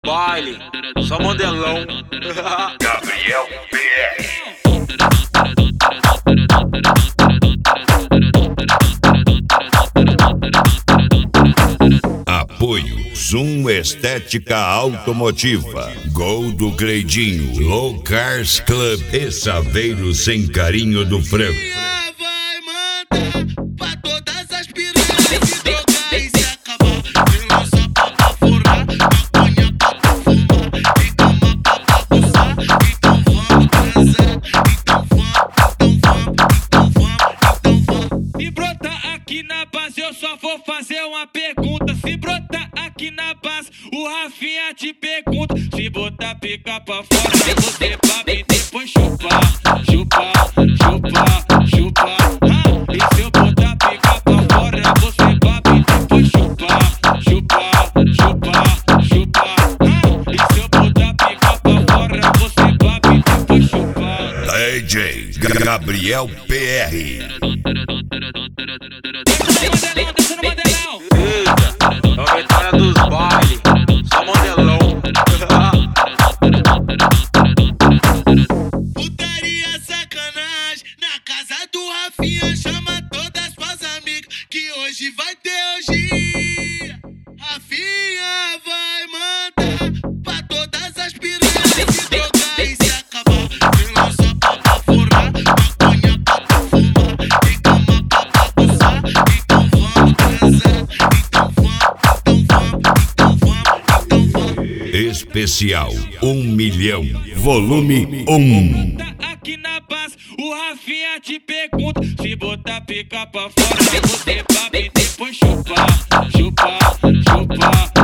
baile, só modelão. Gabriel PR. Apoio Zoom Estética Automotiva, Gol do Cleidinho, Low Cars Club e Saveiro Sem Carinho do Franco. Vai mandar pra todas as piranhas se drogar e se acabar. Tem lança pra furar, maconha pra fumar, tem cama pra bagunçar. Então vamos transar, então vamos. Se brotar aqui na base eu só vou fazer uma pergunta. Se brotar aqui na base o Rafinha te pergunta. Se botar pica pra fora você vai depois chupar, chupar, chupar, chupar. E se eu botar pica pra fora você vai depois chupar, chupar, chupar, chupar. E se eu botar pica pra fora você vai depois chupar. DJ Gabriel PR. Eita, é a vitória dos baile, só modelão. Putaria, sacanagem, na casa do Rafinha. Chama todas suas amigas que hoje vai ter orgia. Rafinha vai mandar pra todas as piranhas se drogar e se acabar. Tem lança pra furar, maconha pra fumar, tem cama pra bagunçar. Então vamos transar, então vamos. Especial 1 milhão, volume 1. Aqui na base, o Rafinha te pergunta. Se botar pica pra fora, você vai depois chupar, chupar, chupar.